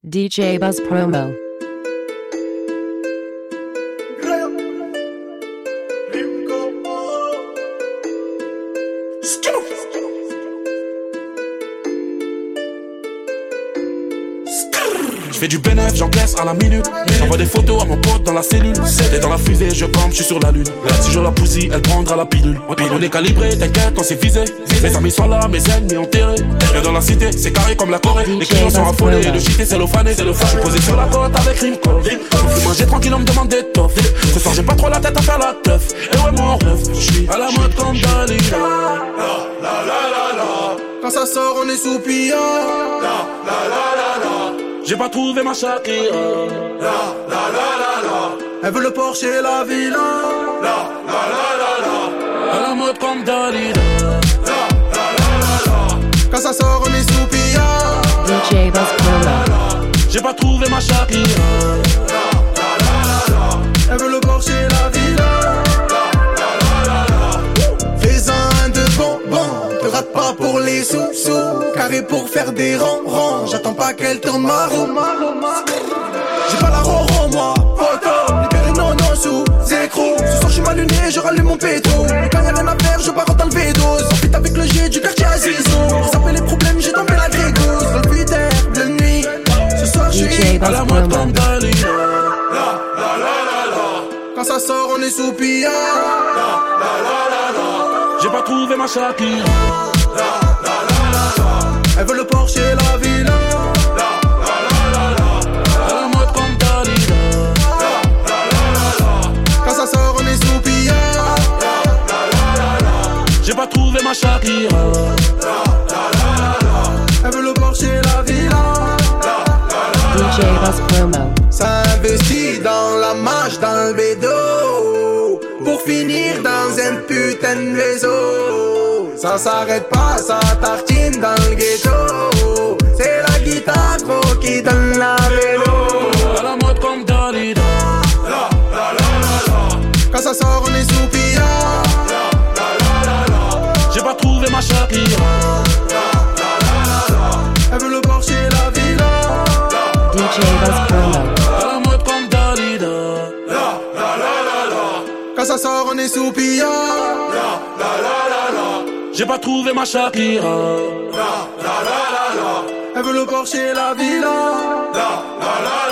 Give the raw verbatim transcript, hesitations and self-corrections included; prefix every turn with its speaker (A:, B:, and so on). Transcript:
A: D J Buzz Promo.
B: Je fais du bénéf, j'encaisse à la minute. J'envoie des photos à mon pote dans la cellule. T'es dans la fusée, je campe, je suis sur la lune. Si je la poussille, elle prendra la pilule. On est calibré, t'inquiète, on s'est visé. Mes amis sont là, mes ennemis enterrés. Viens dans la cité, c'est carré comme la Corée. Les clients sont affolés, le shit est cellophané. Je suis posé sur la côte avec Rimco. Je me fous manger tranquille, on me demande des toffes. Ce soir j'ai pas trop la tête à faire la teuf. Et ouais mon rêve, je suis à la mode comme Dalida. La la la la la. Quand ça sort on est soupillant. La la la la la. J'ai pas trouvé ma Shakira. La la la la la. Elle veut le Porsche et la villa. La la la la la. À la mode comme Dalida. La la la la la. Quand ça sort on est soupillant.
A: D J Buzz Promo.
B: J'ai pas trouvé ma Shakira. La la la la la. Elle veut le Porsche et la villa. La la la la la. Fais-en un de bon bon. Te rate pas pour les sous-sous. Carré pour faire des rangs-rangs. J'attends pas qu'elle tourne ma roue. J'ai pas la ronron moi. Photo, libéré non non sous écrou. Ce soir j'suis mal luné, je rallume mon péto. Quand y'a rien à faire, je pars dans le V douze. En fit avec le G du quartier Azizou. Ça fait les problèmes, j'ai tombé la grégousse. Dans le vide de nuit. Ce soir j'suis à la mode comme Dalida. La la la la la. Quand ça sort on est soupillant. La la la la la. J'ai pas trouvé ma Shakira. La la la la la. Elle veut le Porsche et la villa. La la la la la. À la mode comme Dalida. La la la la la. Quand ça sort on est soupillant. La la la la la. J'ai pas trouvé ma Shakira. La la la la la. Elle veut le Porsche et la villa. La la la la.
A: D J Buzz Promo.
B: Ça investit dans la marche, dans le bédo. Pour finir dans un putain de réseau. Ça s'arrête pas, ça tartine dans le ghetto. C'est la guitare gros qui donne la vélo. À la mode comme Dalida. La la la la la. Quand ça sort on est soupillant. La la la la la. J'ai pas trouvé ma Shakira. La la la la la. Elle veut le Porsche et la villa.
A: D J Buzz Promo.
B: À la mode comme Dalida. La la la la la. Quand ça sort on est soupillant. La la la la la. J'ai pas trouvé ma Shakira. La la la la la. Elle veut le Porsche et la villa. La la la